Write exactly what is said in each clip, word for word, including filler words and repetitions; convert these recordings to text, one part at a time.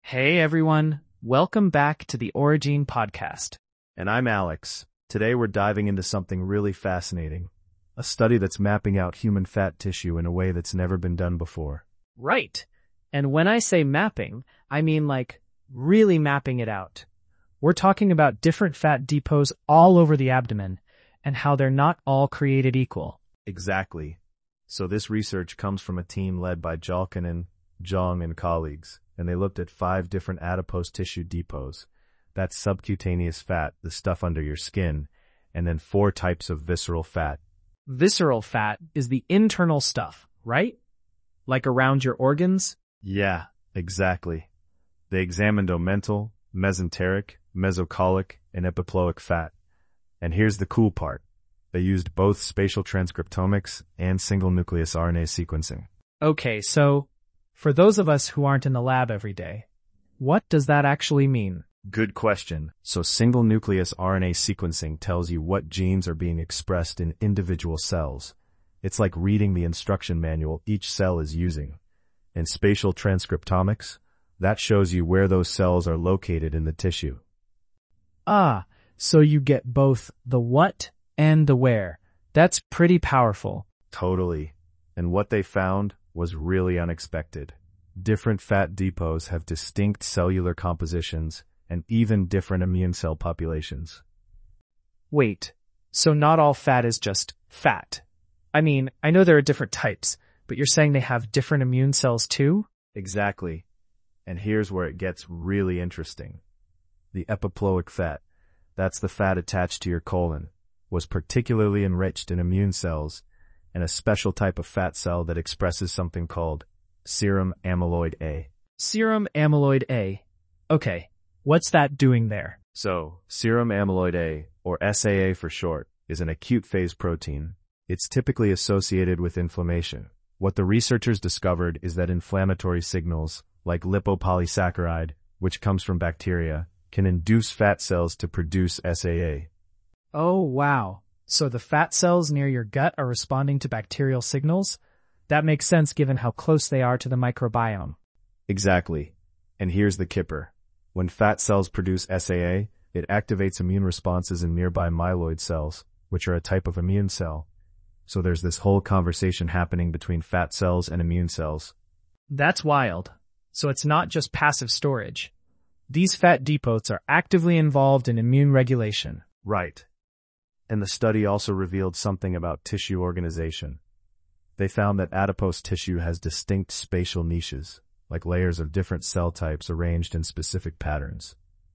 Hey everyone, welcome back to the Origin Podcast. And I'm Alex. Today we're diving into something really fascinating. A study that's mapping out human fat tissue in a way that's never been done before. Right. And when I say mapping, I mean like really mapping it out. We're talking about different fat depots all over the abdomen and how they're not all created equal. Exactly. So this research comes from a team led by Jalkanen, Zhang, and colleagues, and they looked at five different adipose tissue depots. That's subcutaneous fat, the stuff under your skin, and then four types of visceral fat. Visceral fat is the internal stuff, right? Like around your organs? Yeah, exactly. They examined omental, mesenteric, mesocolic, and epiploic fat. And here's the cool part. They used both spatial transcriptomics and single-nucleus R N A sequencing. Okay, so for those of us who aren't in the lab every day, what does that actually mean? Good question. So single-nucleus R N A sequencing tells you what genes are being expressed in individual cells. It's like reading the instruction manual each cell is using. And spatial transcriptomics, that shows you where those cells are located in the tissue. Ah, so you get both the what and the where. That's pretty powerful. Totally. And what they found was really unexpected. Different fat depots have distinct cellular compositions and even different immune cell populations. Wait, so not all fat is just fat? I mean, I know there are different types, but you're saying they have different immune cells too? Exactly. And here's where it gets really interesting. The epiploic fat, that's the fat attached to your colon, was particularly enriched in immune cells and a special type of fat cell that expresses something called serum amyloid A. Serum amyloid A. Okay, what's that doing there? So, serum amyloid A, or S A A for short, is an acute phase protein. It's typically associated with inflammation. What the researchers discovered is that inflammatory signals, like lipopolysaccharide, which comes from bacteria, can induce fat cells to produce S A A. Oh, wow. So the fat cells near your gut are responding to bacterial signals? That makes sense given how close they are to the microbiome. Exactly. And here's the kipper. When fat cells produce S A A, it activates immune responses in nearby myeloid cells, which are a type of immune cell. So there's this whole conversation happening between fat cells and immune cells. That's wild. So it's not just passive storage. These fat depots are actively involved in immune regulation. Right. And the study also revealed something about tissue organization. They found that adipose tissue has distinct spatial niches, like layers of different cell types arranged in specific patterns.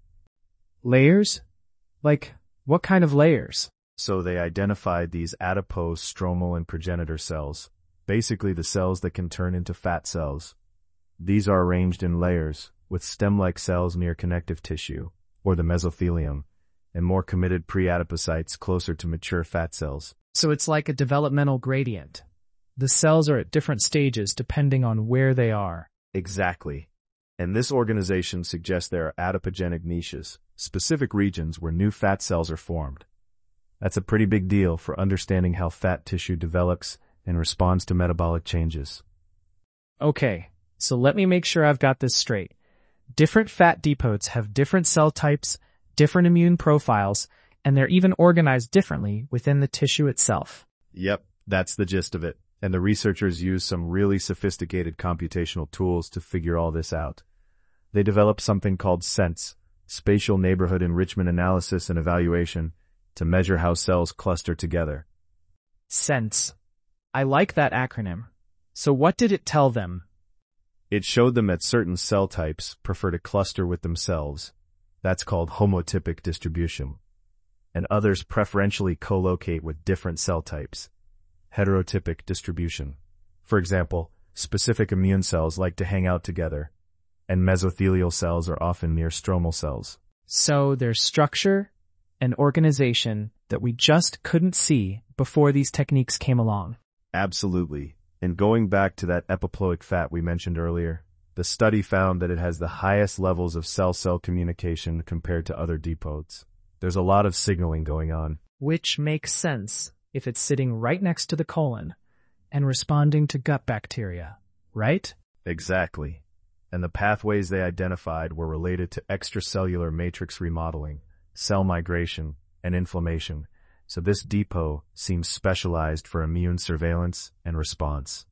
Layers? Like, what kind of layers? So they identified these adipose stromal and progenitor cells, basically the cells that can turn into fat cells. These are arranged in layers, with stem-like cells near connective tissue, or the mesothelium, and more committed pre-adipocytes closer to mature fat cells. So it's like a developmental gradient. The cells are at different stages depending on where they are. Exactly. And this organization suggests there are adipogenic niches, specific regions where new fat cells are formed. That's a pretty big deal for understanding how fat tissue develops and responds to metabolic changes. Okay, so let me make sure I've got this straight. Different fat depots have different cell types, different immune profiles, and they're even organized differently within the tissue itself. Yep, that's the gist of it. And the researchers used some really sophisticated computational tools to figure all this out. They developed something called SENSE, Spatial Neighborhood Enrichment Analysis and Evaluation, to measure how cells cluster together. SENSE. I like that acronym. So what did it tell them? It showed them that certain cell types prefer to cluster with themselves. That's called homotypic distribution. And others preferentially co-locate with different cell types. Heterotypic distribution. For example, specific immune cells like to hang out together, and mesothelial cells are often near stromal cells. So there's structure and organization that we just couldn't see before these techniques came along. Absolutely. And going back to that epiploic fat we mentioned earlier, the study found that it has the highest levels of cell-cell communication compared to other depots. There's a lot of signaling going on. Which makes sense if it's sitting right next to the colon and responding to gut bacteria, right? Exactly. and the pathways they identified were related to extracellular matrix remodeling, cell migration, and inflammation, so this depot seems specialized for immune surveillance and response.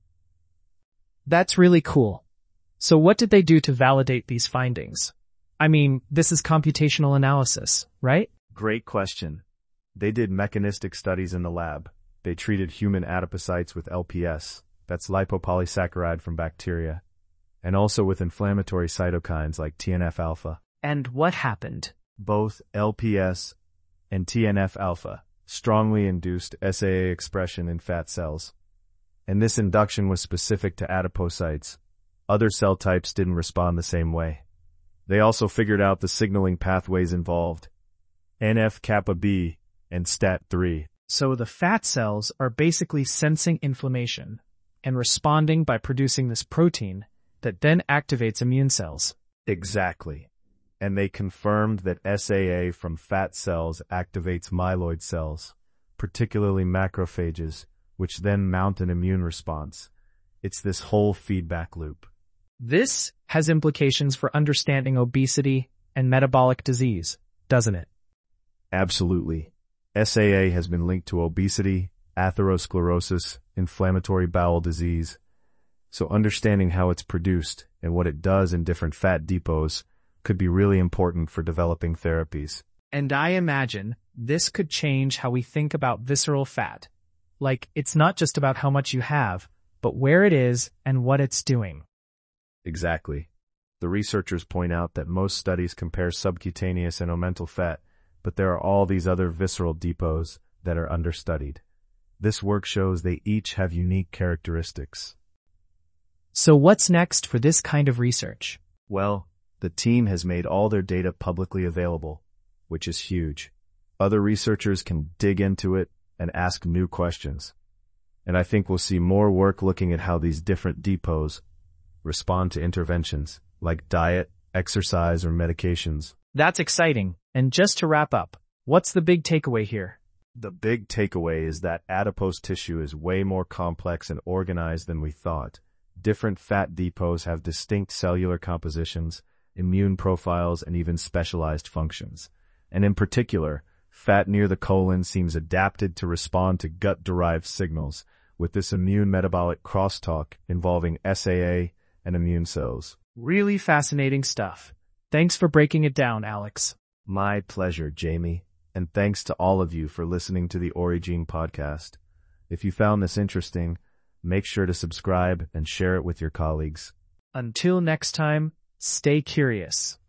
That's really cool. So what did they do to validate these findings? I mean, this is computational analysis, right? Great question. They did mechanistic studies in the lab. They treated human adipocytes with L P S, that's lipopolysaccharide from bacteria, and also with inflammatory cytokines like T N F alpha. And what happened? Both L P S and T N F alpha strongly induced S A A expression in fat cells. And this induction was specific to adipocytes. Other cell types didn't respond the same way. They also figured out the signaling pathways involved, N F kappa B and S T A T three. So the fat cells are basically sensing inflammation and responding by producing this protein that then activates immune cells. Exactly. And they confirmed that S A A from fat cells activates myeloid cells, particularly macrophages, which then mount an immune response. It's this whole feedback loop. This has implications for understanding obesity and metabolic disease, doesn't it? Absolutely. S A A has been linked to obesity, atherosclerosis, inflammatory bowel disease. So understanding how it's produced and what it does in different fat depots could be really important for developing therapies. And I imagine this could change how we think about visceral fat. Like, it's not just about how much you have, but where it is and what it's doing. Exactly. The researchers point out that most studies compare subcutaneous and omental fat, but there are all these other visceral depots that are understudied. This work shows they each have unique characteristics. So what's next for this kind of research? Well, the team has made all their data publicly available, which is huge. Other researchers can dig into it and ask new questions. And I think we'll see more work looking at how these different depots respond to interventions like diet, exercise, or medications. That's exciting. And just to wrap up, what's the big takeaway here? The big takeaway is that adipose tissue is way more complex and organized than we thought. Different fat depots have distinct cellular compositions, immune profiles, and even specialized functions. And in particular, fat near the colon seems adapted to respond to gut-derived signals, with this immune metabolic crosstalk involving S A A and immune cells. Really fascinating stuff. Thanks for breaking it down, Alex. My pleasure, Jamie. And thanks to all of you for listening to the Origene podcast. If you found this interesting, make sure to subscribe and share it with your colleagues. Until next time, stay curious.